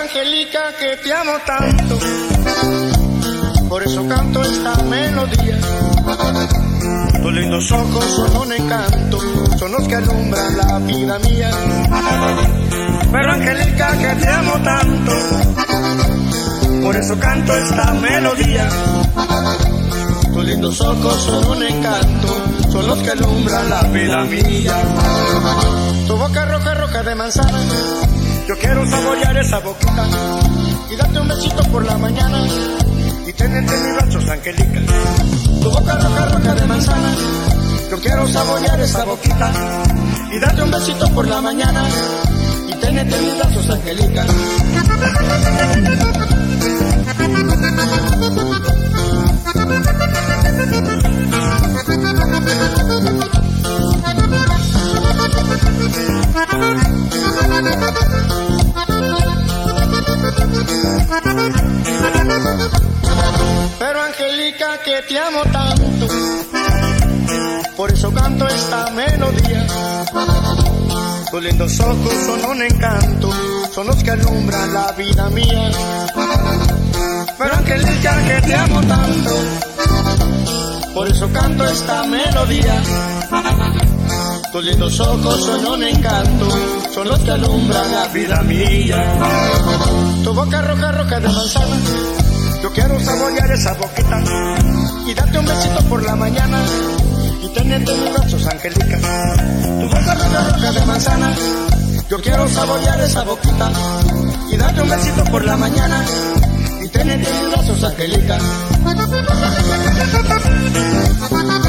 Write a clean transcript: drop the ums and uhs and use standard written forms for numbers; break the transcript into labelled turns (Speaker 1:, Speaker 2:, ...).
Speaker 1: Angélica, que te amo tanto, por eso canto esta melodía. Tus lindos ojos son un encanto, son los que alumbran la vida mía. Pero Angélica, que te amo tanto, por eso canto esta melodía. Tus lindos ojos son un encanto, son los que alumbran la vida mía. Tu boca roja, roja de manzana, yo quiero saborear esa boquita y darte un besito por la mañana y tenerte en mis brazos, Angélica. Tu boca roja, roja de manzana, yo quiero saborear esa boquita y darte un besito por la mañana y tenerte en mis brazos, Angélica. Pero Angélica, que te amo tanto, por eso canto esta melodía. Tus lindos ojos son un encanto, son los que alumbran la vida mía. Pero Angélica, que te amo tanto, por eso canto esta melodía. Tus lindos ojos son un encanto, son los que alumbran la vida mía. Tu boca roja, roja de manzana, yo quiero saborear esa boquita y darte un besito por la mañana y tenerte en mis brazos, Angélica. Tu boca roja, roja de manzana, yo quiero saborear esa boquita y darte un besito por la mañana y tenerte en mis brazos, Angélica.